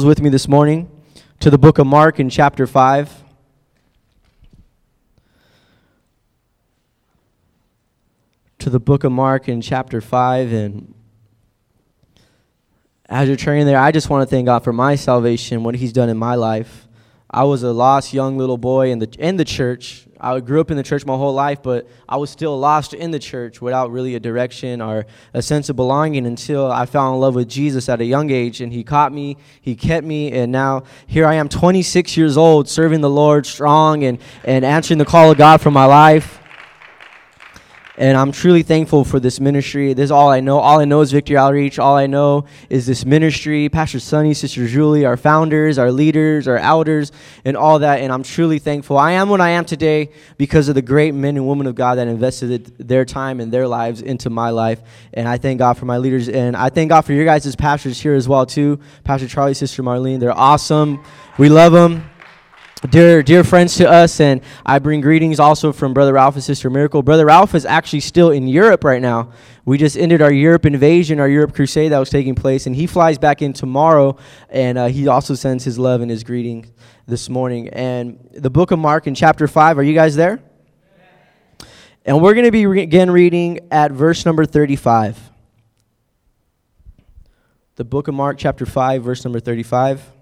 With me this morning to the book of Mark in chapter 5. To the book of Mark in chapter 5. And as you're turning there, I just want to thank God for my salvation, what he's done in my life. I was a lost young little boy in the church. I grew up in the church my whole life, but I was still lost in the church without really a direction or a sense of belonging until I fell in love with Jesus at a young age, and he caught me, he kept me, and now here I am 26 years old serving the Lord strong and answering the call of God for my life. And I'm truly thankful for this ministry. This is all I know. All I know is Victory Outreach. All I know is this ministry, Pastor Sonny, Sister Julie, our founders, our leaders, our elders, and all that. And I'm truly thankful. I am what I am today because of the great men and women of God that invested their time and their lives into my life. And I thank God for my leaders. And I thank God for your guys' pastors here as well, too. Pastor Charlie, Sister Marlene, they're awesome. We love them. Dear friends to us, and I bring greetings also from Brother Ralph and Sister Miracle. Brother Ralph is actually still in Europe right now. We just ended our Europe invasion, our Europe crusade that was taking place, and he flies back in tomorrow, and he also sends his love and his greeting this morning. And the book of Mark in chapter 5, are you guys there? And we're going to be again reading at verse number 35. The book of Mark chapter 5, verse number 35.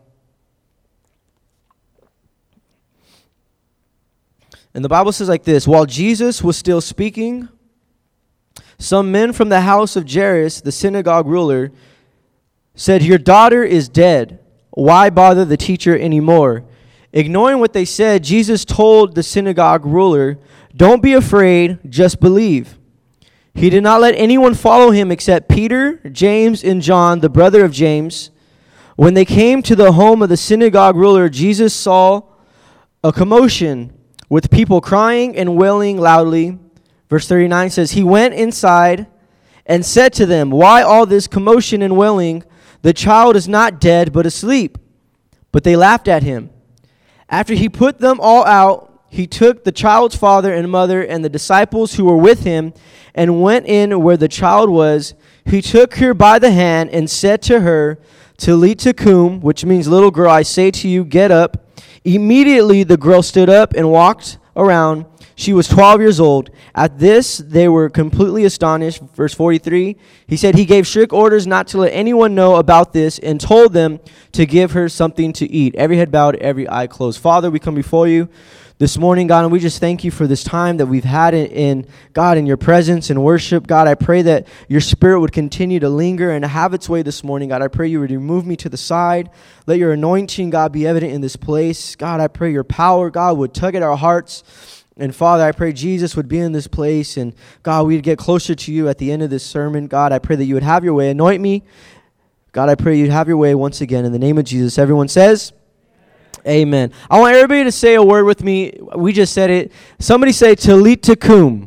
And the Bible says like this: while Jesus was still speaking, some men from the house of Jairus, the synagogue ruler, said, "Your daughter is dead. Why bother the teacher anymore?" Ignoring what they said, Jesus told the synagogue ruler, "Don't be afraid, just believe." He did not let anyone follow him except Peter, James, and John, the brother of James. When they came to the home of the synagogue ruler, Jesus saw a commotion with people crying and wailing loudly. Verse 39 says, he went inside and said to them, "Why all this commotion and wailing? The child is not dead, but asleep." But they laughed at him. After he put them all out, he took the child's father and mother and the disciples who were with him and went in where the child was. He took her by the hand and said to her, "Talitha kum," which means, "Little girl, I say to you, get up." Immediately the girl stood up and walked around. She was 12 years old. At this, they were completely astonished. Verse 43, he said he gave strict orders not to let anyone know about this and told them to give her something to eat. Every head bowed, every eye closed. Father, we come before you this morning, God, and we just thank you for this time that we've had in God, in your presence and worship. God, I pray that your spirit would continue to linger and have its way this morning. God, I pray you would remove me to the side. Let your anointing, God, be evident in this place. God, I pray your power, God, would tug at our hearts. And Father, I pray Jesus would be in this place. And God, we'd get closer to you at the end of this sermon. God, I pray that you would have your way. Anoint me. God, I pray you'd have your way once again. In the name of Jesus, everyone says, Amen. I want everybody to say a word with me. We just said it. Somebody say Talitha kum.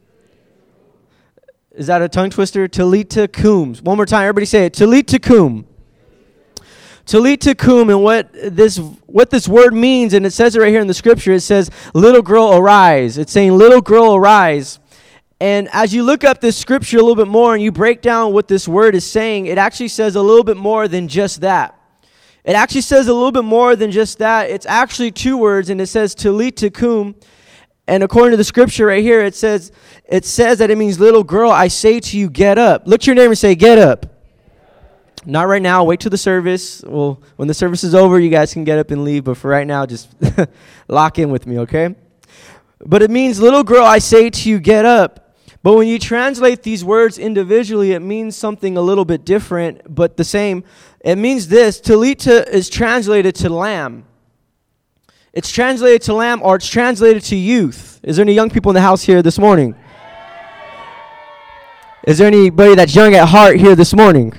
Is that a tongue twister? Talitha kum. One more time. Everybody say it. Talitha kum. Talitha kum. And what this word means, and it says it right here in the scripture, it says, "Little girl, arise." It's saying, "Little girl, arise." And as you look up this scripture a little bit more and you break down what this word is saying, it actually says a little bit more than just that. It actually says a little bit more than just that. It's actually two words, and it says Talitha kum. And according to the scripture right here, it says that it means, "Little girl, I say to you, get up." Look to your neighbor and say, "Get up." Not right now. Wait till the service. Well, when the service is over, you guys can get up and leave. But for right now, just lock in with me, okay? But it means, "Little girl, I say to you, get up." But when you translate these words individually, it means something a little bit different, but the same. It means this: Talitha is translated to lamb. It's translated to lamb, or it's translated to youth. Is there any young people in the house here this morning? Is there anybody that's young at heart here this morning?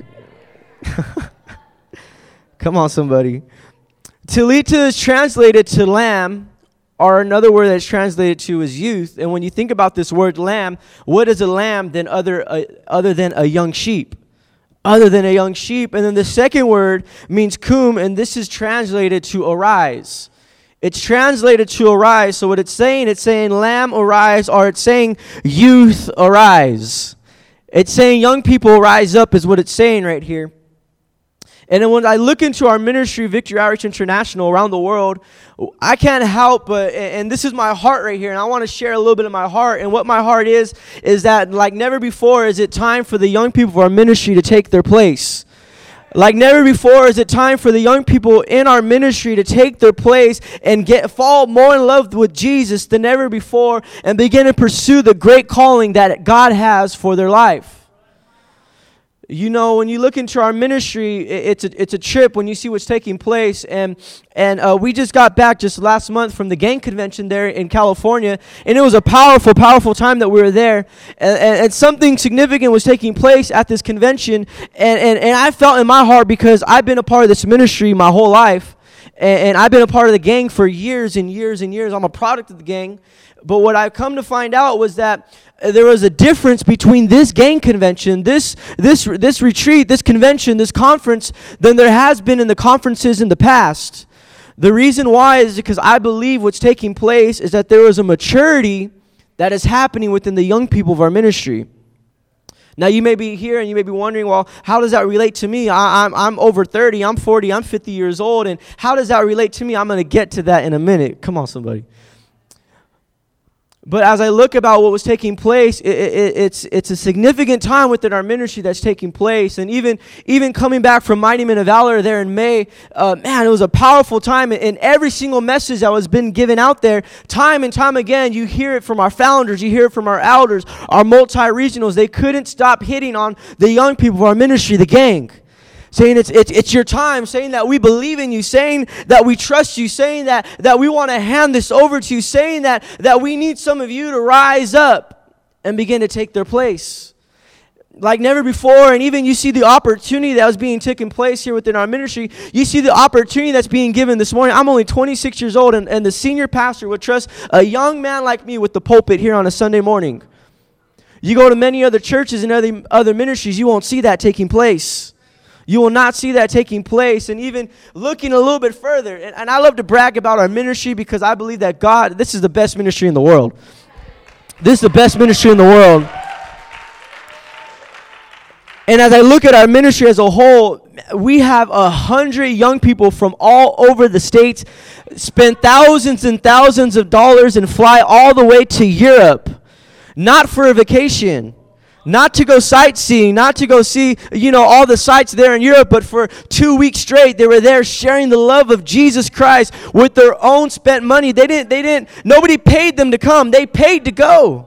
Come on, somebody. Talitha is translated to lamb, or another word that's translated to is youth. And when you think about this word lamb, what is a lamb than other than a young sheep? Other than a young sheep. And then the second word means kum, and this is translated to arise. It's translated to arise. So what it's saying lamb arise, or it's saying youth arise. It's saying young people rise up is what it's saying right here. And then when I look into our ministry, Victory Outreach International, around the world, I can't help but, and this is my heart right here, and I want to share a little bit of my heart. And what my heart is that like never before is it time for the young people of our ministry to take their place. Like never before is it time for the young people in our ministry to take their place and fall more in love with Jesus than ever before and begin to pursue the great calling that God has for their life. You know, when you look into our ministry, it's a trip when you see what's taking place. And we just got back just last month from the gang convention there in California. And it was a powerful, powerful time that we were there. And something significant was taking place at this convention. And I felt in my heart, because I've been a part of this ministry my whole life. And I've been a part of the gang for years and years and years. I'm a product of the gang. But what I've come to find out was that there was a difference between this gang convention, this retreat, this convention, this conference, than there has been in the conferences in the past. The reason why is because I believe what's taking place is that there is a maturity that is happening within the young people of our ministry. Now, you may be here and you may be wondering, well, how does that relate to me? I'm over 30, I'm 40, I'm 50 years old, and how does that relate to me? I'm going to get to that in a minute. Come on, somebody. But as I look about what was taking place, it's a significant time within our ministry that's taking place. And even coming back from Mighty Men of Valor there in May, man, it was a powerful time. And every single message that was been given out there, time and time again, you hear it from our founders, you hear it from our elders, our multi-regionals. They couldn't stop hitting on the young people of our ministry, the gang. Saying it's your time, saying that we believe in you, saying that we trust you, saying that we want to hand this over to you, saying that we need some of you to rise up and begin to take their place. Like never before, and even you see the opportunity that was being taken place here within our ministry. You see the opportunity that's being given this morning. I'm only 26 years old, and the senior pastor would trust a young man like me with the pulpit here on a Sunday morning. You go to many other churches and other ministries, you won't see that taking place. You will not see that taking place. And even looking a little bit further, and I love to brag about our ministry because I believe that this is the best ministry in the world. This is the best ministry in the world. And as I look at our ministry as a whole, we have 100 young people from all over the states spend thousands and thousands of dollars and fly all the way to Europe, not for a vacation, not to go sightseeing, not to go see, all the sights there in Europe, but for 2 weeks straight, they were there sharing the love of Jesus Christ with their own spent money. Nobody paid them to come. They paid to go.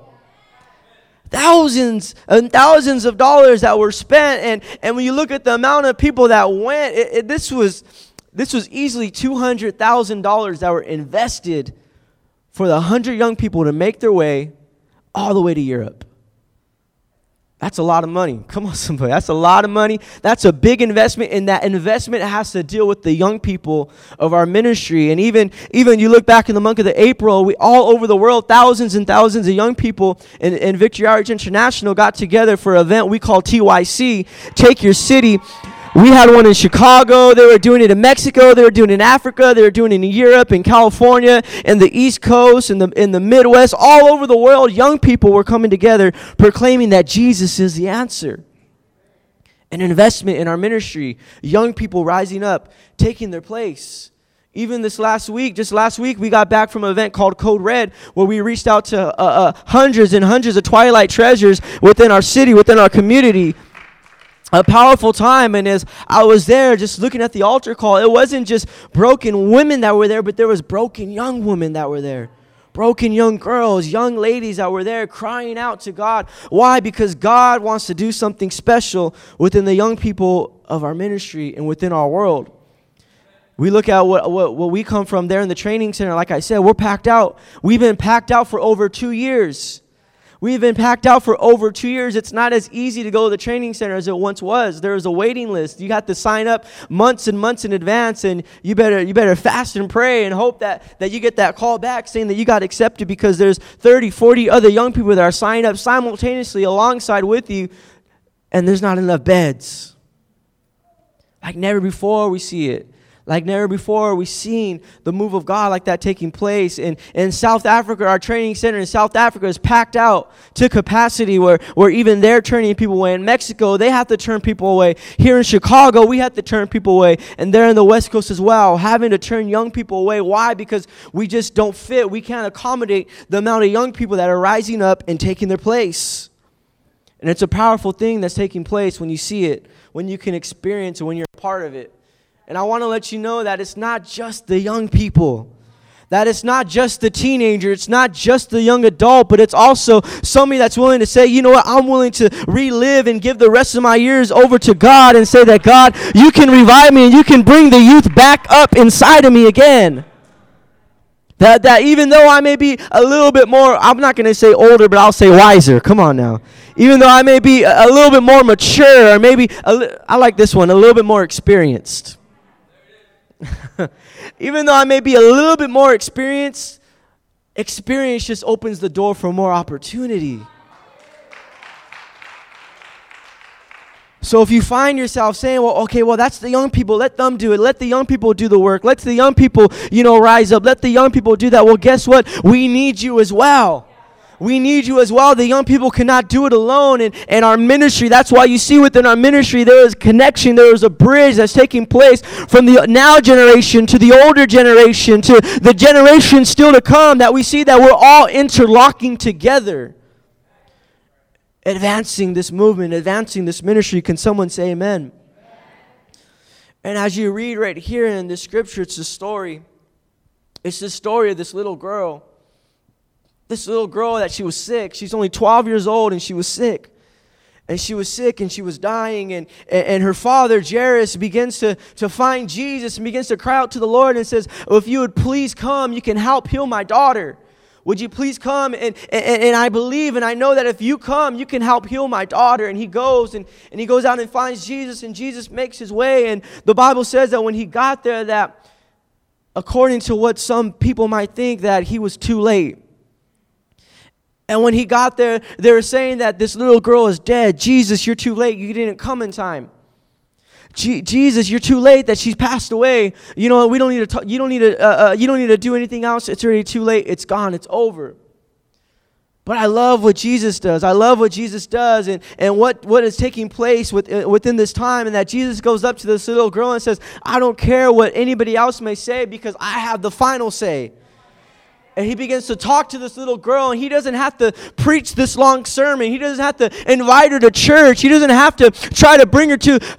Thousands and thousands of dollars that were spent. And when you look at the amount of people that went, this was easily $200,000 that were invested for the 100 young people to make their way all the way to Europe. That's a lot of money. Come on, somebody. That's a lot of money. That's a big investment, and that investment has to deal with the young people of our ministry. And even you look back in the month of April, we all over the world, thousands and thousands of young people in Victory Outreach International got together for an event we call TYC, Take Your City. We had one in Chicago. They were doing it in Mexico. They were doing it in Africa. They were doing it in Europe, in California, in the East Coast, in the Midwest. All over the world, young people were coming together proclaiming that Jesus is the answer. An investment in our ministry. Young people rising up, taking their place. Even just last week, we got back from an event called Code Red, where we reached out to hundreds and hundreds of Twilight treasures within our city, within our community. A powerful time. And as I was there just looking at the altar call, it wasn't just broken women that were there, but there was broken young women that were there. Broken young girls, young ladies that were there crying out to God. Why? Because God wants to do something special within the young people of our ministry and within our world. We look at what we come from there in the training center. Like I said, we're packed out. We've been packed out for over 2 years. We've been packed out for over 2 years. It's not as easy to go to the training center as it once was. There's a waiting list. You got to sign up months and months in advance, and you better fast and pray and hope that you get that call back saying that you got accepted, because there's 30, 40 other young people that are signed up simultaneously alongside with you, and there's not enough beds. Like never before we see it. Like never before, we've seen the move of God like that taking place. In South Africa, our training center in South Africa is packed out to capacity where even they're turning people away. In Mexico, they have to turn people away. Here in Chicago, we have to turn people away. And they're in the West Coast as well, having to turn young people away. Why? Because we just don't fit. We can't accommodate the amount of young people that are rising up and taking their place. And it's a powerful thing that's taking place when you see it, when you can experience it, when you're a part of it. And I want to let you know that it's not just the young people, that it's not just the teenager, it's not just the young adult, but it's also somebody that's willing to say, you know what, I'm willing to relive and give the rest of my years over to God and say that, God, you can revive me and you can bring the youth back up inside of me again. That even though I may be a little bit more, I'm not going to say older, but I'll say wiser. Come on now. Even though I may be a little bit more mature, or maybe, I like this one, a little bit more experienced. Even though I may be a little bit more experienced, experience just opens the door for more opportunity. So if you find yourself saying, well, okay, well, that's the young people. Let them do it. Let the young people do the work. Let the young people, rise up. Let the young people do that. Well, guess what? We need you as well. We need you as well. The young people cannot do it alone. And our ministry, that's why you see within our ministry, there is connection. There is a bridge that's taking place from the now generation to the older generation to the generation still to come, that we see that we're all interlocking together. Advancing this movement, advancing this ministry. Can someone say amen? And as you read right here in the scripture, it's the story. It's the story of this little girl. This little girl that she was sick. She's only 12 years old and she was sick. And she was sick and she was dying. And her father, Jairus, begins to find Jesus and begins to cry out to the Lord and says, well, if you would please come, you can help heal my daughter. Would you please come? And I believe and I know that if you come, you can help heal my daughter. And he goes and he goes out and finds Jesus, and Jesus makes his way. And the Bible says that when he got there, that according to what some people might think, that he was too late. And when he got there, they were saying that this little girl is dead. Jesus, you're too late. You didn't come in time. Jesus, you're too late. That she's passed away. We don't need to talk, you don't need to do anything else. It's already too late. It's gone. It's over. But I love what Jesus does. I love what Jesus does, and what is taking place within this time, and that Jesus goes up to this little girl and says, I don't care what anybody else may say, because I have the final say. And he begins to talk to this little girl, and he doesn't have to preach this long sermon. He doesn't have to invite her to church. He doesn't have to try to bring her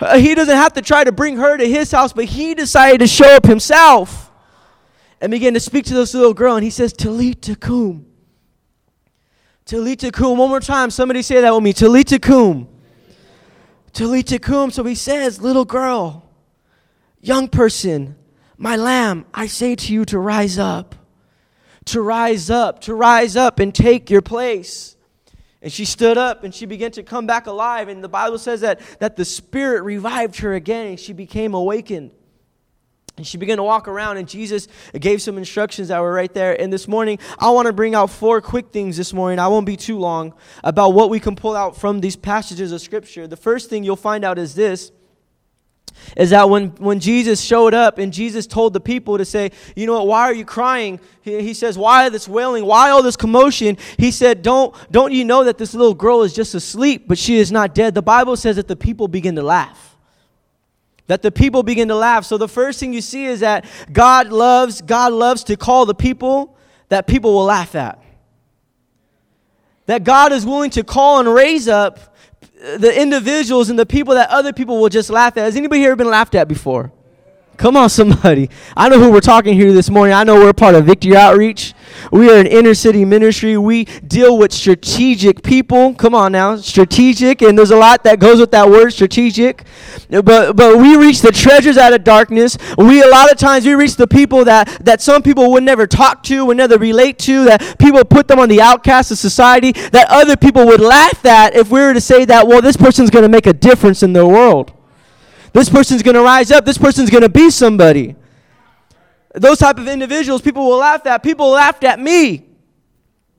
to his house, but he decided to show up himself and begin to speak to this little girl. And he says, Talitha kum. Talitha kum. One more time. Somebody say that with me. Talitha kum. Talitha kum. So he says, little girl, young person, my lamb, I say to you to rise up. To rise up and take your place. And she stood up and she began to come back alive. And the Bible says that the Spirit revived her again and she became awakened. And she began to walk around, and Jesus gave some instructions that were right there. And this morning, I want to bring out 4 quick things this morning. I won't be too long about what we can pull out from these passages of Scripture. The first thing you'll find out is this. Is that when Jesus showed up and Jesus told the people to say, you know what, why are you crying? He says, why this wailing? Why all this commotion? He said, don't you know that this little girl is just asleep, but she is not dead? The Bible says that the people begin to laugh. That the people begin to laugh. So the first thing you see is that God loves to call the people that people will laugh at. That God is willing to call and raise up the individuals and the people that other people will just laugh at. Has anybody here been laughed at before? Come on, somebody. I know who we're talking here this morning. I know we're part of Victory Outreach. We are an inner city ministry. We deal with strategic people. Come on now, strategic. And there's a lot that goes with that word, strategic. But we reach the treasures out of darkness. A lot of times we reach the people that some people would never talk to, would never relate to, that people put them on the outcast of society, that other people would laugh at if we were to say that, well, this person's going to make a difference in their world. This person's going to rise up. This person's going to be somebody. Those type of individuals, people will laugh at. People laughed at me.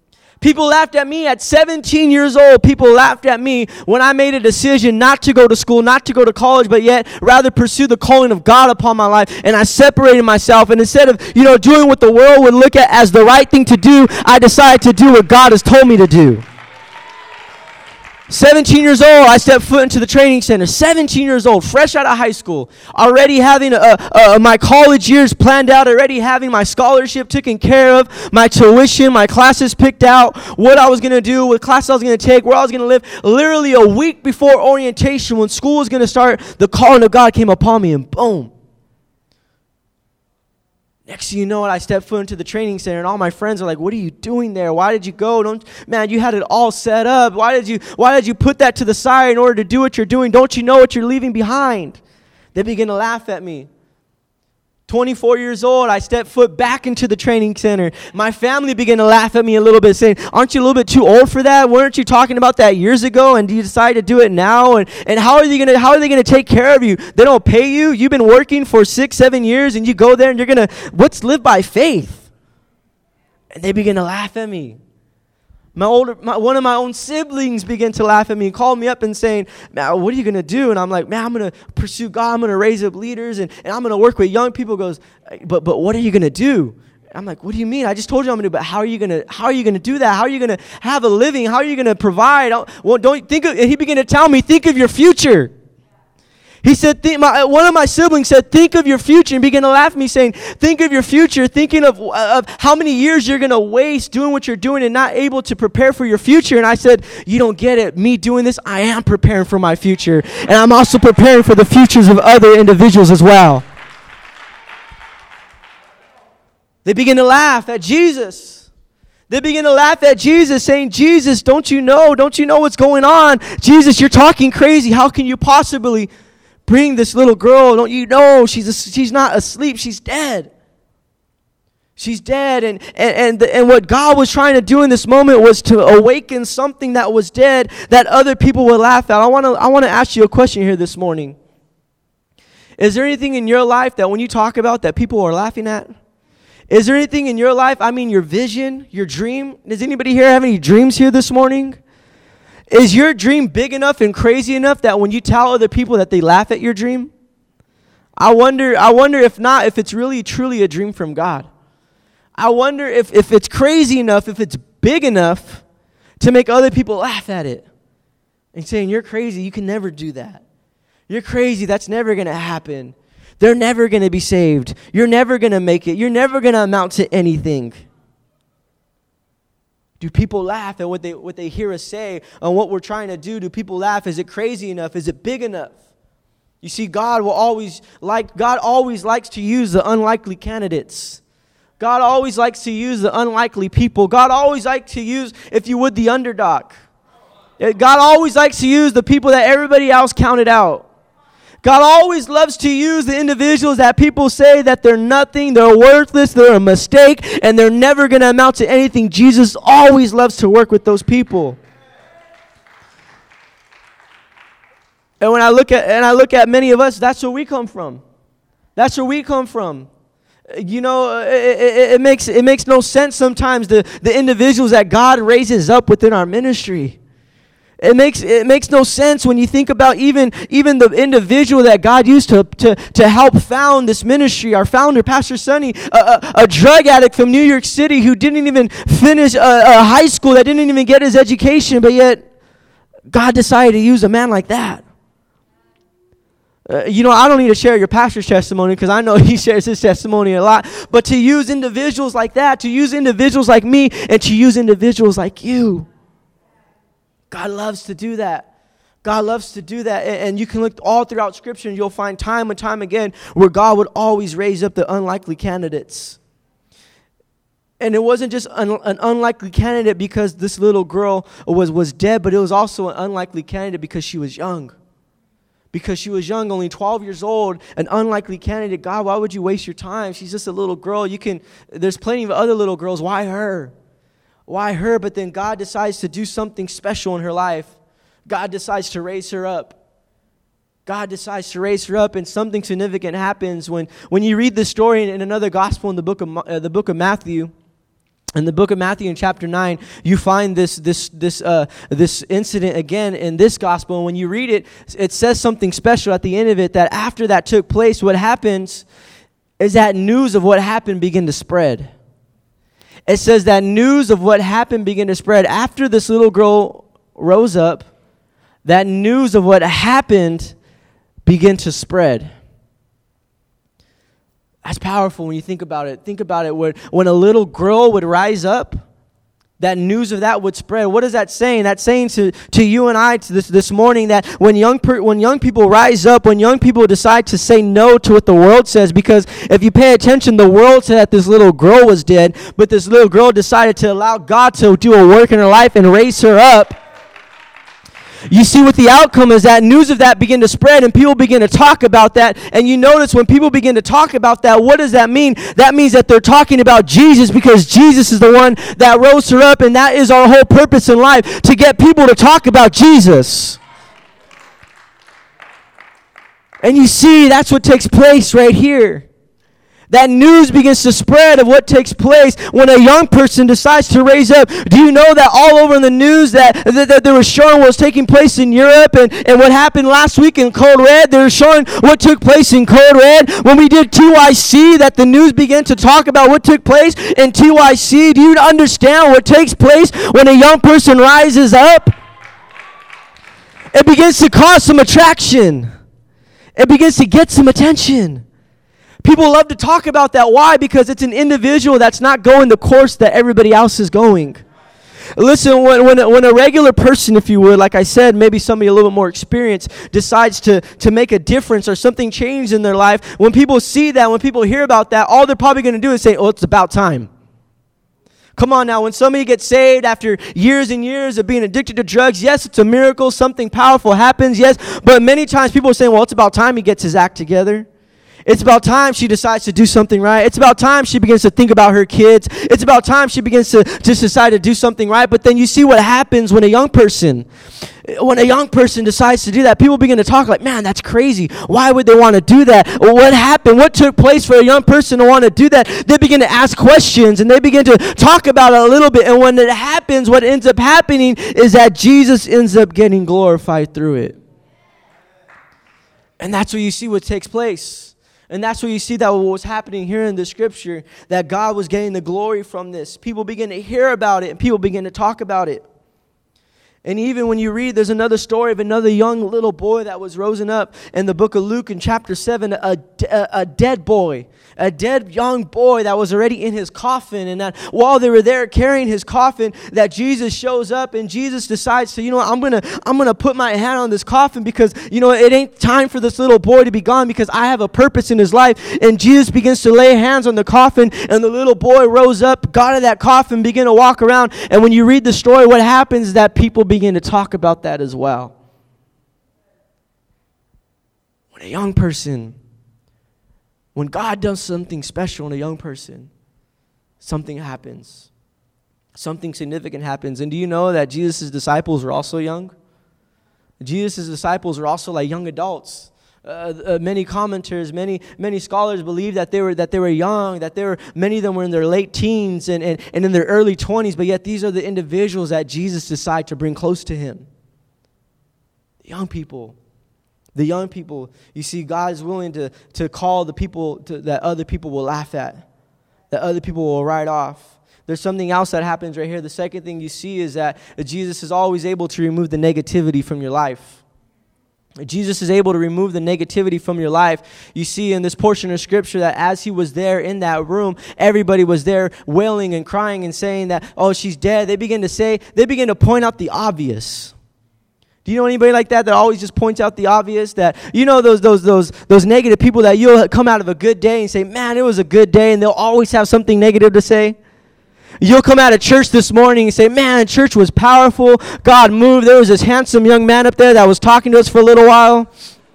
People laughed at me at 17 years old. People laughed at me when I made a decision not to go to school, not to go to college, but yet rather pursue the calling of God upon my life. And I separated myself. And instead of, doing what the world would look at as the right thing to do, I decided to do what God has told me to do. 17 years old, I stepped foot into the training center. 17 years old, fresh out of high school, already having my college years planned out, already having my scholarship taken care of, my tuition, my classes picked out, what I was going to do, what classes I was going to take, where I was going to live. Literally a week before orientation, when school was going to start, the calling of God came upon me, and boom. Next thing you know, I stepped foot into the training center, and all my friends are like, "What are you doing there? Why did you go? Man, you had it all set up. Why did you put that to the side in order to do what you're doing? Don't you know what you're leaving behind?" They begin to laugh at me. 24 years old, I stepped foot back into the training center. My family began to laugh at me a little bit, saying, "Aren't you a little bit too old for that? Weren't you talking about that years ago, and you decide to do it now? And how are they gonna take care of you? They don't pay you. You've been working for 6-7 years, and you go there and you're gonna live by faith." And they begin to laugh at me. One of my own siblings began to laugh at me and called me up and saying, "Man, what are you going to do?" And I'm like, "Man, I'm going to pursue God. I'm going to raise up leaders, and I'm going to work with young people." Goes, but what are you going to do? I'm like, "What do you mean? I just told you I'm going to do, but how are you going to do that? How are you going to have a living? How are you going to provide?" He began to tell me, "Think of your future." He said, one of my siblings said, "Think of your future," and began to laugh at me saying, "Think of your future," thinking of how many years you're going to waste doing what you're doing and not able to prepare for your future. And I said, "You don't get it. Me doing this, I am preparing for my future. And I'm also preparing for the futures of other individuals as well." They begin to laugh at Jesus. They begin to laugh at Jesus, saying, "Jesus, don't you know what's going on? Jesus, you're talking crazy. How can you possibly bring this little girl? Don't you know she's not asleep, she's dead. She's dead." And what God was trying to do in this moment was to awaken something that was dead that other people would laugh at. I want to ask you a question here this morning. Is there anything in your life that when you talk about that people are laughing at? Is there anything in your life, your vision, your dream? Does anybody here have any dreams here this morning? Is your dream big enough and crazy enough that when you tell other people that they laugh at your dream? I wonder if not, if it's really truly a dream from God. I wonder if it's crazy enough, if it's big enough to make other people laugh at it and saying, "You're crazy, you can never do that. You're crazy, that's never going to happen. They're never going to be saved. You're never going to make it. You're never going to amount to anything." Do people laugh at what they hear us say on what we're trying to do? Do people laugh? Is it crazy enough? Is it big enough? You see, God always likes to use the unlikely candidates. God always likes to use the unlikely people. God always likes to use, if you would, the underdog. God always likes to use the people that everybody else counted out. God always loves to use the individuals that people say that they're nothing, they're worthless, they're a mistake, and they're never going to amount to anything. Jesus always loves to work with those people. And when I look at many of us, that's where we come from. That's where we come from. It makes no sense sometimes the individuals that God raises up within our ministry. It makes no sense when you think about even the individual that God used to help found this ministry. Our founder, Pastor Sonny, a drug addict from New York City who didn't even finish a high school, that didn't even get his education, but yet God decided to use a man like that. I don't need to share your pastor's testimony because I know he shares his testimony a lot. But to use individuals like that, to use individuals like me, and to use individuals like you, God loves to do that. God loves to do that. And you can look all throughout Scripture and you'll find time and time again where God would always raise up the unlikely candidates. And it wasn't just an unlikely candidate because this little girl was dead, but it was also an unlikely candidate because she was young. Because she was young, only 12 years old, an unlikely candidate. God, why would you waste your time? She's just a little girl. There's plenty of other little girls. Why her? Why her? But then God decides to do something special in her life. God decides to raise her up. God decides to raise her up, and something significant happens when you read the story in another gospel in the book of Matthew. In the book of Matthew in chapter 9, you find this incident again in this gospel. And when you read it, it says something special at the end of it, that after that took place, what happens is that news of what happened began to spread. It says that news of what happened began to spread. After this little girl rose up, that news of what happened began to spread. That's powerful when you think about it. Think about it. When a little girl would rise up, that news of that would spread. What is that saying? That's saying to you and I this morning that when young people rise up, when young people decide to say no to what the world says, because if you pay attention, the world said that this little girl was dead, but this little girl decided to allow God to do a work in her life and raise her up. You see what the outcome is, that news of that begin to spread and people begin to talk about that. And you notice when people begin to talk about that, what does that mean? That means that they're talking about Jesus, because Jesus is the one that rose her up, and that is our whole purpose in life, to get people to talk about Jesus. And you see, that's what takes place right here. That news begins to spread of what takes place when a young person decides to raise up. Do you know that all over in the news that they were showing what was taking place in Europe and what happened last week in Code Red? They were showing what took place in Code Red. When we did TYC, that the news began to talk about what took place in TYC. Do you understand what takes place when a young person rises up? It begins to cause some attraction. It begins to get some attention. People love to talk about that. Why? Because it's an individual that's not going the course that everybody else is going. Listen, when a regular person, if you would, like I said, maybe somebody a little bit more experienced, decides to make a difference or something changed in their life, when people see that, when people hear about that, all they're probably going to do is say, oh, it's about time. Come on now, when somebody gets saved after years and years of being addicted to drugs, yes, it's a miracle, something powerful happens, yes, but many times people are saying, well, it's about time he gets his act together. It's about time she decides to do something right. It's about time she begins to think about her kids. It's about time she begins to just decide to do something right. But then you see what happens when a young person decides to do that. People begin to talk like, man, that's crazy. Why would they want to do that? What happened? What took place for a young person to want to do that? They begin to ask questions and they begin to talk about it a little bit. And when it happens, what ends up happening is that Jesus ends up getting glorified through it. And that's where you see what takes place. And that's where you see that what was happening here in the scripture, that God was getting the glory from this. People begin to hear about it, and people begin to talk about it. And even when you read, there's another story of another young little boy that was risen up in the book of Luke in chapter 7, a dead boy, a dead young boy that was already in his coffin. And that while they were there carrying his coffin, that Jesus shows up and Jesus decides to, I'm gonna put my hand on this coffin because, it ain't time for this little boy to be gone because I have a purpose in his life. And Jesus begins to lay hands on the coffin, and the little boy rose up, got out of that coffin, began to walk around. And when you read the story, what happens is that people begin to talk about that as well. When a young person, when God does something special in a young person, something happens. Something significant happens. And do you know that Jesus' disciples were also young? Jesus' disciples were also like young adults. Many commenters, many scholars believe that they were young, that many of them were in their late teens and in their early 20s, but yet these are the individuals that Jesus decided to bring close to him. The young people. You see, God is willing to call the people that other people will laugh at, that other people will write off. There's something else that happens right here. The second thing you see is that Jesus is always able to remove the negativity from your life. Jesus is able to remove the negativity from your life. You see in this portion of Scripture that as he was there in that room, everybody was there wailing and crying and saying that, oh, she's dead. They begin to point out the obvious. Do you know anybody like that always just points out the obvious? That, those negative people that you'll come out of a good day and say, man, it was a good day, and they'll always have something negative to say. You'll come out of church this morning and say, man, church was powerful. God moved. There was this handsome young man up there that was talking to us for a little while.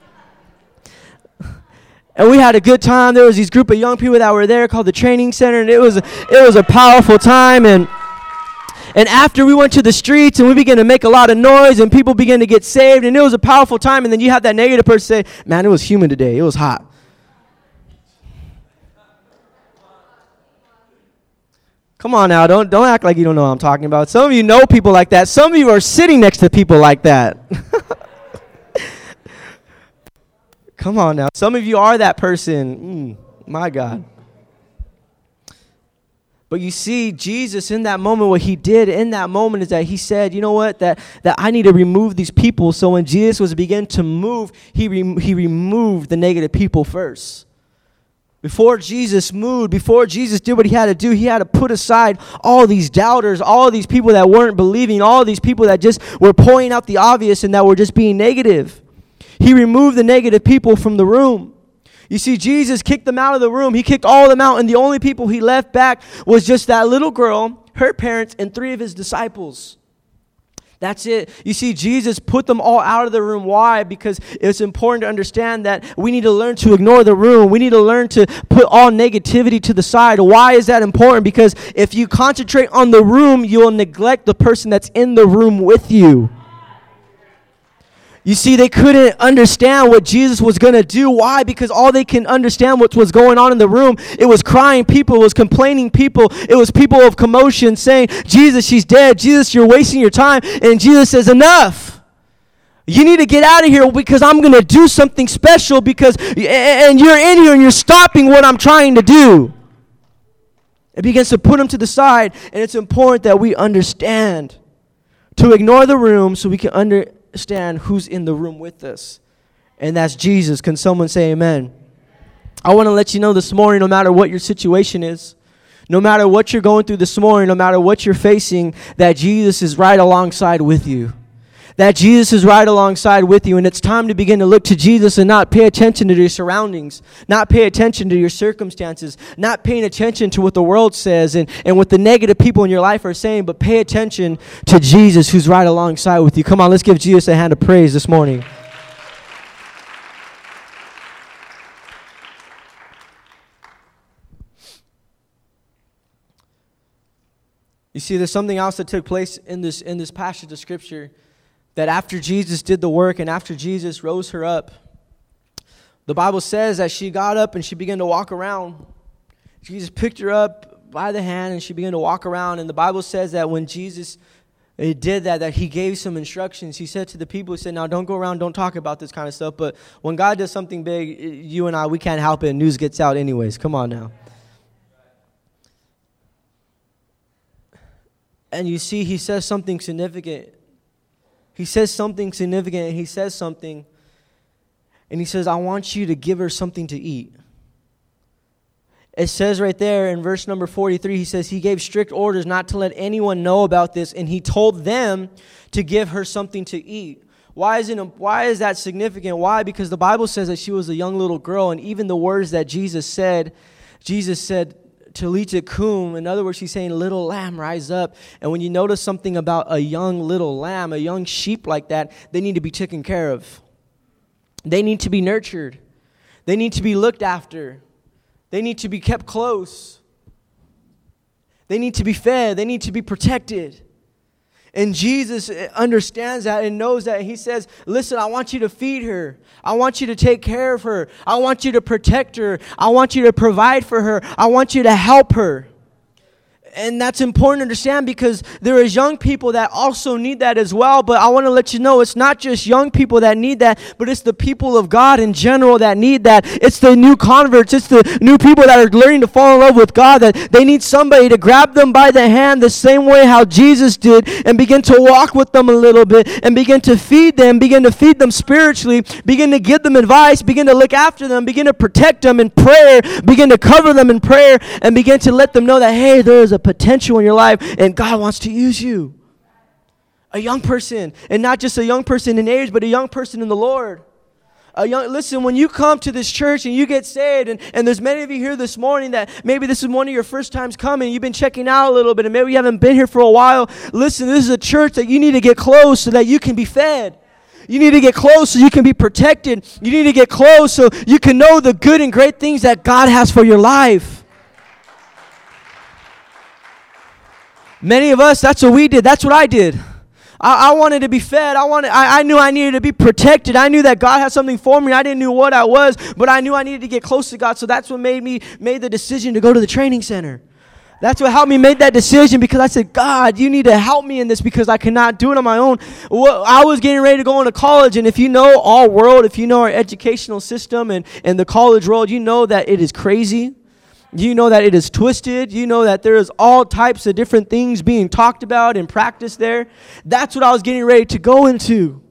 And we had a good time. There was these group of young people that were there called the training center, and it was a powerful time. And after we went to the streets and we began to make a lot of noise and people began to get saved, and it was a powerful time. And then you have that negative person say, man, it was humid today. It was hot. Come on now, don't act like you don't know what I'm talking about. Some of you know people like that. Some of you are sitting next to people like that. Come on now. Some of you are that person. My God. But you see, Jesus in that moment, what he did in that moment is that he said, you know what, that I need to remove these people. So when Jesus was beginning to move, he removed the negative people first. Before Jesus moved, before Jesus did what he had to do, he had to put aside all these doubters, all these people that weren't believing, all these people that just were pointing out the obvious and that were just being negative. He removed the negative people from the room. You see, Jesus kicked them out of the room. He kicked all of them out, and the only people he left back was just that little girl, her parents, and 3 of his disciples. That's it. You see, Jesus put them all out of the room. Why? Because it's important to understand that we need to learn to ignore the room. We need to learn to put all negativity to the side. Why is that important? Because if you concentrate on the room, you'll neglect the person that's in the room with you. You see, they couldn't understand what Jesus was going to do. Why? Because all they can understand what was going on in the room. It was crying people. It was complaining people. It was people of commotion saying, Jesus, she's dead. Jesus, you're wasting your time. And Jesus says, enough. You need to get out of here because I'm going to do something special and you're in here and you're stopping what I'm trying to do. It begins to put them to the side. And it's important that we understand to ignore the room so we can understand who's in the room with us, and that's Jesus. Can someone say amen? I want to let you know this morning, no matter what your situation is, no matter what you're going through this morning, no matter what you're facing, that Jesus is right alongside with you. That Jesus is right alongside with you, and it's time to begin to look to Jesus and not pay attention to your surroundings, not pay attention to your circumstances, not paying attention to what the world says and what the negative people in your life are saying, but pay attention to Jesus who's right alongside with you. Come on, let's give Jesus a hand of praise this morning. You see, there's something else that took place in this passage of Scripture. That after Jesus did the work and after Jesus rose her up, the Bible says that she got up and she began to walk around. Jesus picked her up by the hand and she began to walk around. And the Bible says that when Jesus did that he gave some instructions. He said to the people, he said, now don't go around, don't talk about this kind of stuff. But when God does something big, you and I, we can't help it. News gets out anyways. Come on now. And you see, he says something significant. He says something significant, and he says something, and he says, I want you to give her something to eat. It says right there in verse number 43, he says, he gave strict orders not to let anyone know about this, and he told them to give her something to eat. Why is that significant? Why? Because the Bible says that she was a young little girl, and even the words that Jesus said, Talitha kum, in other words, he's saying, little lamb, rise up. And when you notice something about a young little lamb, a young sheep like that, they need to be taken care of. They need to be nurtured. They need to be looked after. They need to be kept close. They need to be fed. They need to be protected. And Jesus understands that and knows that. He says, listen, I want you to feed her. I want you to take care of her. I want you to protect her. I want you to provide for her. I want you to help her. And that's important to understand because there is young people that also need that as well. But I want to let you know it's not just young people that need that, but it's the people of God in general that need that. It's the new converts. It's the new people that are learning to fall in love with God, that they need somebody to grab them by the hand the same way how Jesus did and begin to walk with them a little bit and begin to feed them spiritually, begin to give them advice, begin to look after them, begin to protect them in prayer, begin to cover them in prayer, and begin to let them know that, hey, there is a potential in your life and God wants to use you. A young person, and not just a young person in age, but a young person in the Lord. Listen, when you come to this church and you get saved, and there's many of you here this morning that maybe this is one of your first times coming, you've been checking out a little bit, and maybe you haven't been here for a while. Listen, this is a church that you need to get close so that you can be fed. You need to get close so you can be protected. You need to get close so you can know the good and great things that God has for your life. Many of us, that's what we did. That's what I did. I wanted to be fed. I knew I needed to be protected. I knew that God had something for me. I didn't know what I was, but I knew I needed to get close to God. So that's what made the decision to go to the training center. That's what helped me make that decision, because I said, God, you need to help me in this because I cannot do it on my own. Well, I was getting ready to go into college, and if you know our world, if you know our educational system and the college world, you know that it is crazy. You know that it is twisted. You know that there is all types of different things being talked about and practiced there. That's what I was getting ready to go into.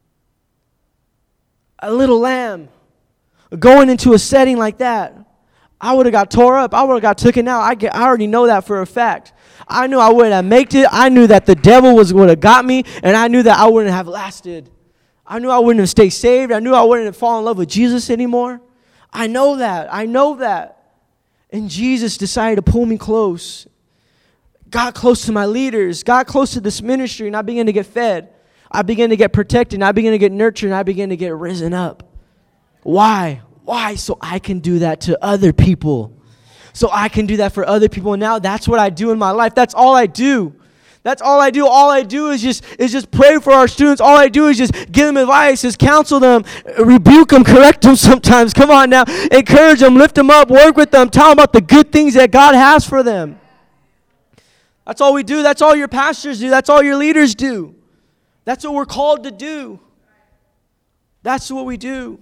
A little lamb. Going into a setting like that. I would have got tore up. I would have got taken out. I already know that for a fact. I knew I wouldn't have made it. I knew that the devil would have got me, and I knew that I wouldn't have lasted. I knew I wouldn't have stayed saved. I knew I wouldn't have fallen in love with Jesus anymore. I know that. I know that. And Jesus decided to pull me close. Got close to my leaders. Got close to this ministry, and I began to get fed. I began to get protected, and I began to get nurtured, and I began to get risen up. Why? Why? So I can do that to other people. So I can do that for other people. And now that's what I do in my life. That's all I do. That's all I do. All I do is just pray for our students. All I do is just give them advice, is counsel them, rebuke them, correct them sometimes. Come on now. Encourage them, lift them up, work with them, tell them about the good things that God has for them. That's all we do. That's all your pastors do. That's all your leaders do. That's what we're called to do. That's what we do.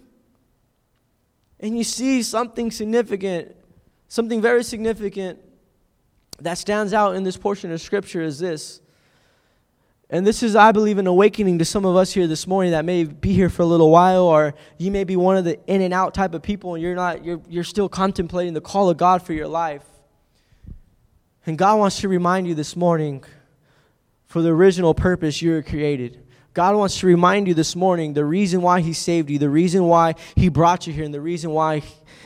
And you see something significant, something very significant that stands out in this portion of Scripture is this. And this is, I believe, an awakening to some of us here this morning that may be here for a little while, or you may be one of the in and out type of people, and you're still contemplating the call of God for your life. And God wants to remind you this morning, for the original purpose you were created. God wants to remind you this morning the reason why He saved you, the reason why He brought you here, and the reason why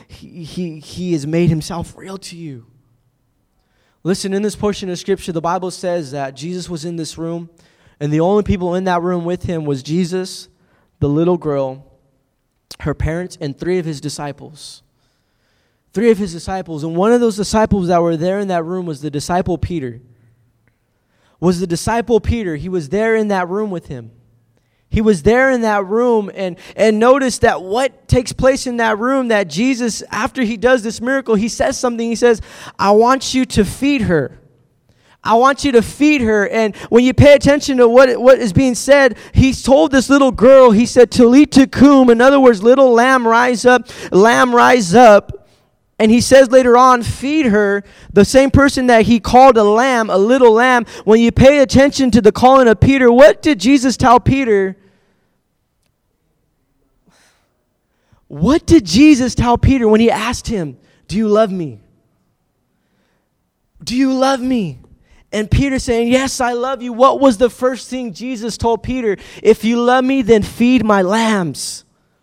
He has made Himself real to you. Listen, in this portion of Scripture, the Bible says that Jesus was in this room, and the only people in that room with Him was Jesus, the little girl, her parents, and 3 of His disciples. 3 of His disciples. And one of those disciples that were there in that room was the disciple Peter. He was there in that room with Him. He was there in that room, and notice that what takes place in that room, that Jesus, after He does this miracle, He says something. He says, I want you to feed her. I want you to feed her. And when you pay attention to what is being said, He told this little girl, He said, Talitha kum, in other words, little lamb, rise up, lamb, rise up. And He says later on, feed her, the same person that He called a lamb, a little lamb. When you pay attention to the calling of Peter, what did Jesus tell Peter? What did Jesus tell Peter when He asked him, do you love me? Do you love me? And Peter saying, yes, I love you. What was the first thing Jesus told Peter? If you love me, then feed my lambs.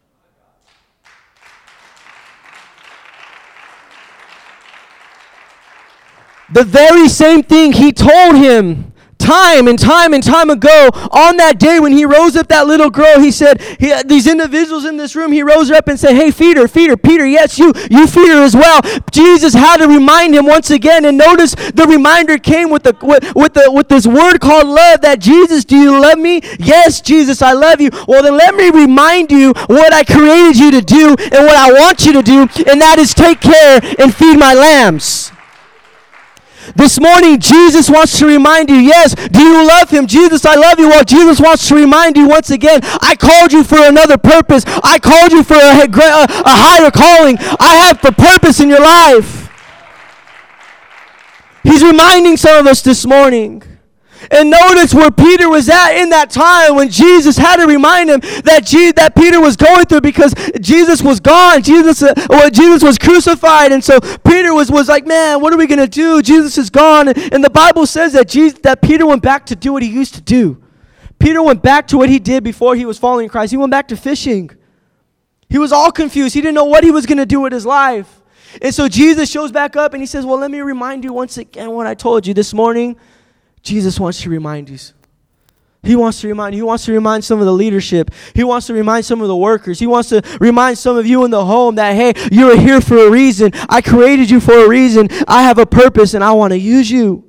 The very same thing He told him time and time ago on that day when He rose up that little girl. He said, these individuals in this room, He rose up and said, hey, feed her, Peter, yes, you feed her as well. Jesus had to remind him once again, and notice the reminder came with this word called love, that Jesus, do you love me? Yes, Jesus, I love you. Well, then let me remind you what I created you to do and what I want you to do, and that is take care and feed my lambs. This morning, Jesus wants to remind you, yes, do you love Him? Jesus, I love you. Well, Jesus wants to remind you once again, I called you for another purpose. I called you for a higher calling. I have a purpose in your life. He's reminding some of us this morning. And notice where Peter was at in that time when Jesus had to remind him that Peter was going through, because Jesus was gone. Jesus was crucified. And so Peter was like, man, what are we going to do? Jesus is gone. And the Bible says that Peter went back to do what he used to do. Peter went back to what he did before he was following Christ. He went back to fishing. He was all confused. He didn't know what he was going to do with his life. And so Jesus shows back up and He says, well, let me remind you once again what I told you this morning. Jesus wants to remind you. He wants to remind you. He wants to remind some of the leadership. He wants to remind some of the workers. He wants to remind some of you in the home that, hey, you are here for a reason. I created you for a reason. I have a purpose, and I want to use you.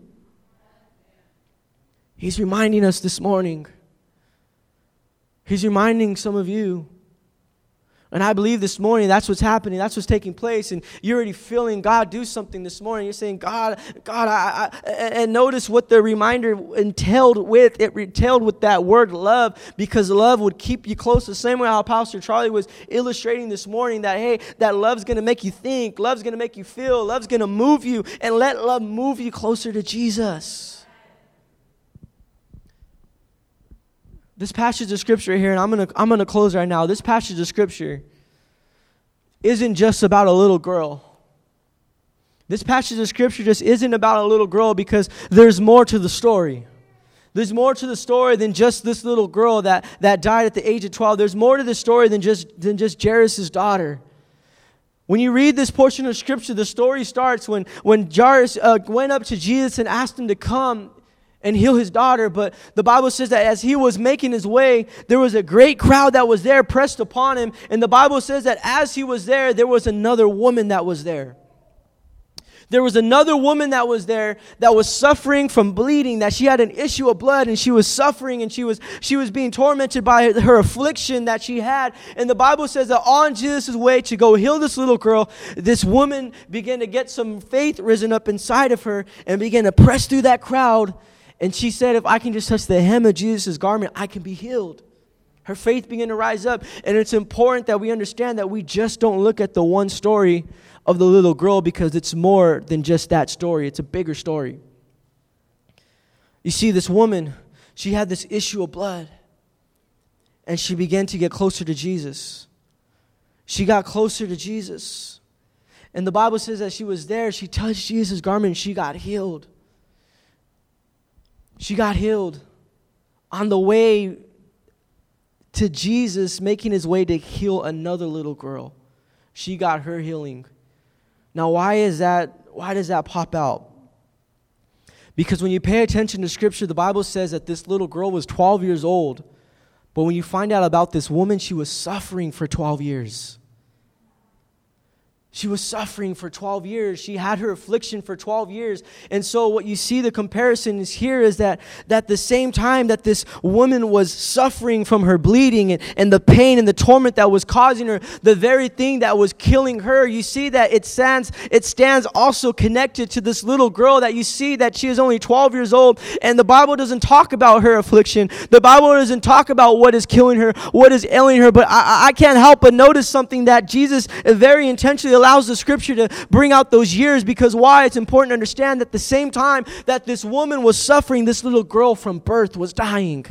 He's reminding us this morning. He's reminding some of you. And I believe this morning that's what's happening. That's what's taking place. And you're already feeling God do something this morning. You're saying, God, and notice what the reminder entailed with. It entailed with that word love, because love would keep you close. The same way how Pastor Charlie was illustrating this morning that, hey, that love's going to make you think. Love's going to make you feel. Love's going to move you. And let love move you closer to Jesus. This passage of scripture here, and I'm gonna close right now. This passage of scripture isn't just about a little girl. This passage of scripture just isn't about a little girl, because there's more to the story. There's more to the story than just this little girl that died at the age of 12. There's more to the story than just Jairus' daughter. When you read this portion of scripture, the story starts when Jairus went up to Jesus and asked him to come and heal his daughter. But the Bible says that as he was making his way, there was a great crowd that was there pressed upon him. And the Bible says that as he was there was another woman that was there. There was another woman that was there that was suffering from bleeding, that she had an issue of blood, and she was suffering, and she was being tormented by her affliction that she had. And the Bible says that on Jesus' way to go heal this little girl, this woman began to get some faith risen up inside of her and began to press through that crowd. And she said, if I can just touch the hem of Jesus' garment, I can be healed. Her faith began to rise up. And it's important that we understand that we just don't look at the one story of the little girl, because it's more than just that story. It's a bigger story. You see, this woman, she had this issue of blood. And she began to get closer to Jesus. She got closer to Jesus. And the Bible says that she was there. She touched Jesus' garment and she got healed. She got healed on the way to Jesus, making his way to heal another little girl. She got her healing. Now, why does that pop out? Because when you pay attention to Scripture, the Bible says that this little girl was 12 years old. But when you find out about this woman, she was suffering for 12 years. She was suffering for 12 years. She had her affliction for 12 years. And so what you see, the comparison is here is that the same time that this woman was suffering from her bleeding and the pain and the torment that was causing her, the very thing that was killing her, you see that it stands also connected to this little girl that you see that she is only 12 years old. And the Bible doesn't talk about her affliction. The Bible doesn't talk about what is killing her, what is ailing her. But I can't help but notice something that Jesus very intentionally allows the scripture to bring out those years, because why? It's important to understand that at the same time that this woman was suffering, this little girl from birth was dying.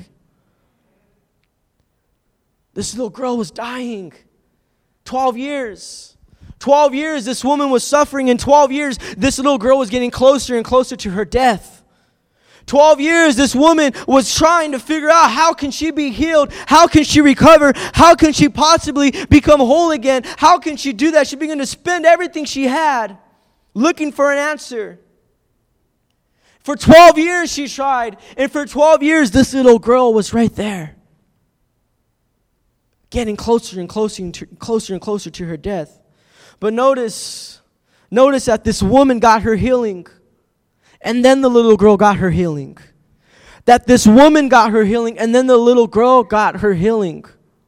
This little girl was dying. 12 years. 12 years this woman was suffering, and 12 years this little girl was getting closer and closer to her death. 12 years, this woman was trying to figure out how can she be healed? How can she recover? How can she possibly become whole again? How can she do that? She began to spend everything she had looking for an answer. For 12 years she tried, and for 12 years this little girl was right there, getting closer and closer and closer to her death. But notice that this woman got her healing. And then the little girl got her healing. That this woman got her healing, and then the little girl got her healing.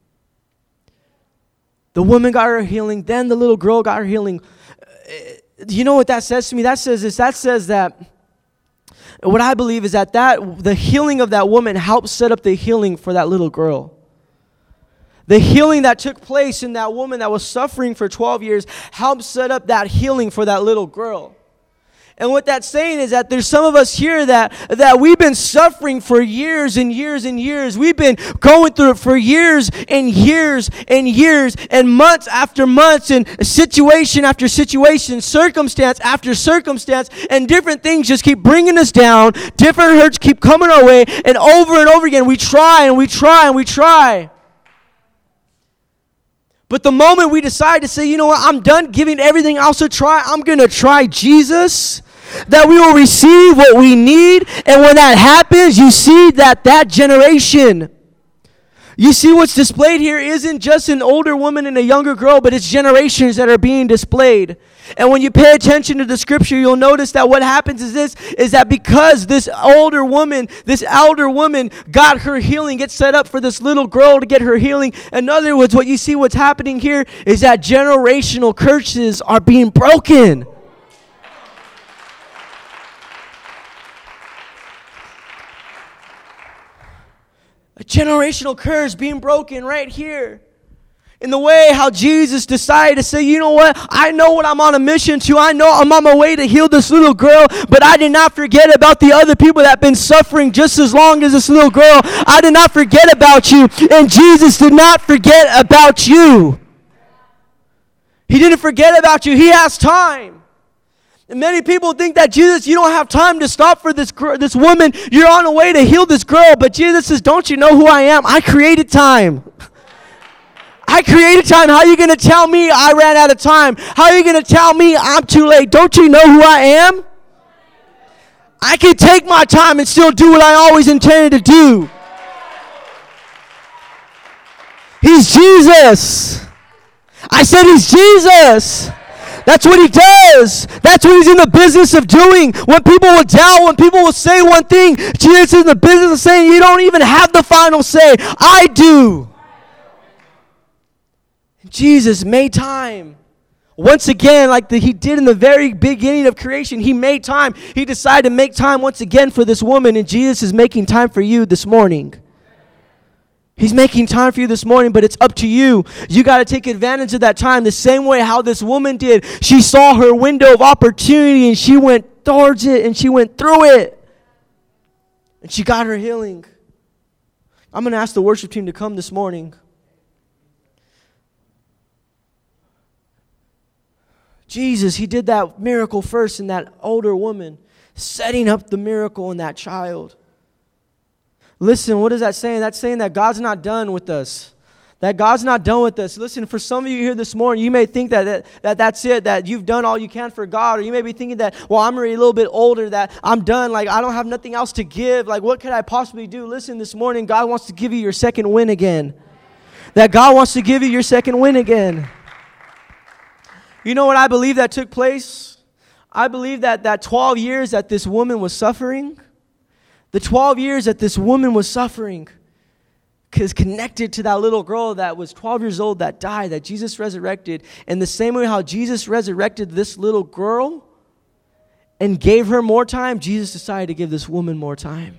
The woman got her healing, then the little girl got her healing. You know what that says to me? That says this. That says that what I believe is that the healing of that woman helped set up the healing for that little girl. The healing that took place in that woman that was suffering for 12 years helped set up that healing for that little girl. And what that's saying is that there's some of us here that we've been suffering for years and years and years. We've been going through it for years and years and years and months after months, and situation after situation, circumstance after circumstance, and different things just keep bringing us down. Different hurts keep coming our way, and over again we try and we try and we try. But the moment we decide to say, you know what, I'm done giving everything else a try, I'm going to try Jesus, that we will receive what we need. And when that happens, you see that generation. You see what's displayed here isn't just an older woman and a younger girl, but it's generations that are being displayed. And when you pay attention to the scripture, you'll notice that what happens is that because this elder woman got her healing, gets set up for this little girl to get her healing. In other words, what you see what's happening here is that generational curses are being broken. A generational curse being broken right here. In the way how Jesus decided to say, you know what? I know what I'm on a mission to. I know I'm on my way to heal this little girl, but I did not forget about the other people that have been suffering just as long as this little girl. I did not forget about you, and Jesus did not forget about you. He didn't forget about you. He has time. And many people think that Jesus, you don't have time to stop for this woman. You're on a way to heal this girl, but Jesus says, don't you know who I am? I created time. I created time. How are you going to tell me I ran out of time? How are you going to tell me I'm too late? Don't you know who I am? I can take my time and still do what I always intended to do. He's Jesus. I said he's Jesus. That's what he does. That's what he's in the business of doing. When people will doubt, when people will say one thing, Jesus is in the business of saying, you don't even have the final say. I do. Jesus made time. Once again, like he did in the very beginning of creation, he made time. He decided to make time once again for this woman, and Jesus is making time for you this morning. He's making time for you this morning, but it's up to you. You got to take advantage of that time the same way how this woman did. She saw her window of opportunity, and she went towards it, and she went through it. And she got her healing. I'm going to ask the worship team to come this morning. Jesus, he did that miracle first in that older woman, setting up the miracle in that child. Listen, what is that saying? That's saying that God's not done with us. That God's not done with us. Listen, for some of you here this morning, you may think that's it, that you've done all you can for God. Or you may be thinking that, well, I'm already a little bit older, that I'm done. Like, I don't have nothing else to give. Like, what could I possibly do? Listen, this morning, God wants to give you your second win again. That God wants to give you your second win again. You know what I believe that took place? I believe that 12 years that this woman was suffering, the 12 years that this woman was suffering is connected to that little girl that was 12 years old that died, that Jesus resurrected. And the same way how Jesus resurrected this little girl and gave her more time, Jesus decided to give this woman more time.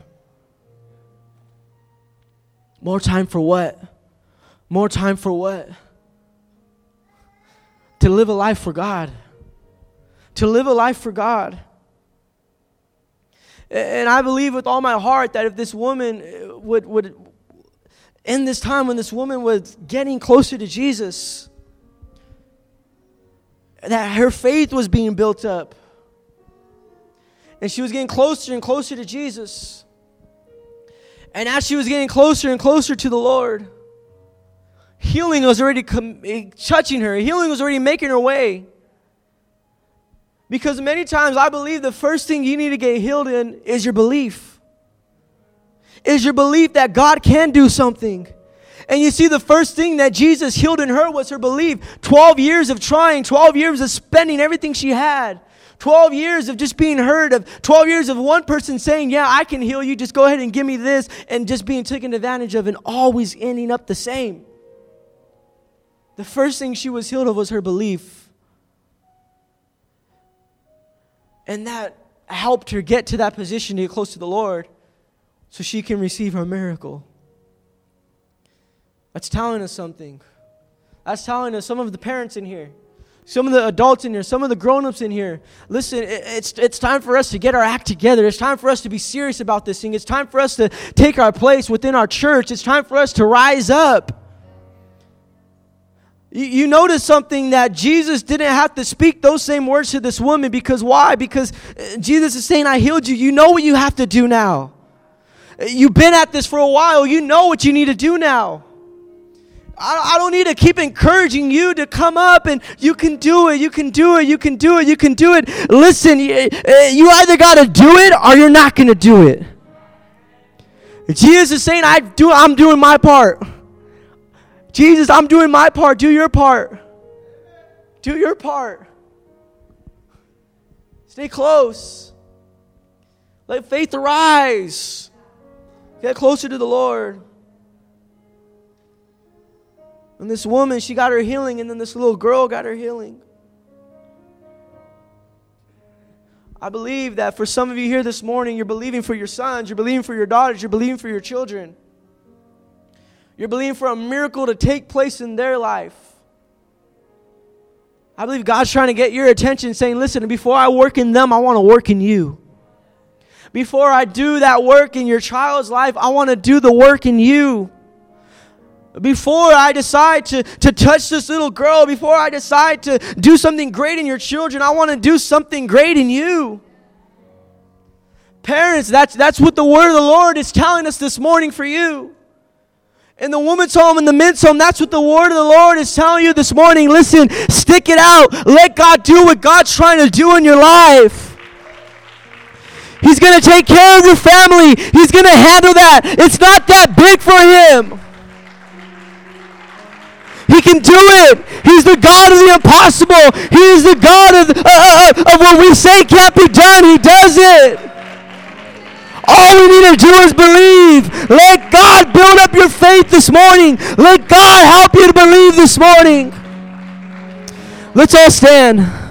More time for what? More time for what? To live a life for God. To live a life for God. And I believe with all my heart that if this woman would in this time when this woman was getting closer to Jesus, that her faith was being built up. And she was getting closer and closer to Jesus. And as she was getting closer and closer to the Lord, healing was already touching her. Healing was already making her way. Because many times I believe the first thing you need to get healed in is your belief. Is your belief that God can do something. And you see, the first thing that Jesus healed in her was her belief. 12 years of trying, 12 years of spending everything she had. 12 years of just being heard of, 12 years of one person saying, yeah, I can heal you, just go ahead and give me this, and just being taken advantage of and always ending up the same. The first thing she was healed of was her belief. And that helped her get to that position to get close to the Lord so she can receive her miracle. That's telling us something. That's telling us, some of the parents in here, some of the adults in here, some of the grown-ups in here, listen, it's time for us to get our act together. It's time for us to be serious about this thing. It's time for us to take our place within our church. It's time for us to rise up. You notice something, that Jesus didn't have to speak those same words to this woman. Because why? Because Jesus is saying, I healed you. You know what you have to do now. You've been at this for a while. You know what you need to do now. I don't need to keep encouraging you to come up and you can do it, you can do it, you can do it, you can do it. Listen, you either got to do it or you're not going to do it. Jesus is saying, I'm doing my part. Jesus, I'm doing my part. Do your part. Do your part. Stay close. Let faith arise. Get closer to the Lord. And this woman, she got her healing, and then this little girl got her healing. I believe that for some of you here this morning, you're believing for your sons, you're believing for your daughters, you're believing for your children. You're believing for a miracle to take place in their life. I believe God's trying to get your attention, saying, listen, before I work in them, I want to work in you. Before I do that work in your child's life, I want to do the work in you. Before I decide to touch this little girl, before I decide to do something great in your children, I want to do something great in you. Parents, that's what the word of the Lord is telling us this morning for you. In the woman's home, in the men's home, that's what the word of the Lord is telling you this morning. Listen, stick it out. Let God do what God's trying to do in your life. He's going to take care of your family. He's going to handle that. It's not that big for Him. He can do it. He's the God of the impossible. He is the God of what we say can't be done. He does it. All we need to do is believe. Let God build up your faith this morning. Let God help you to believe this morning. Let's all stand.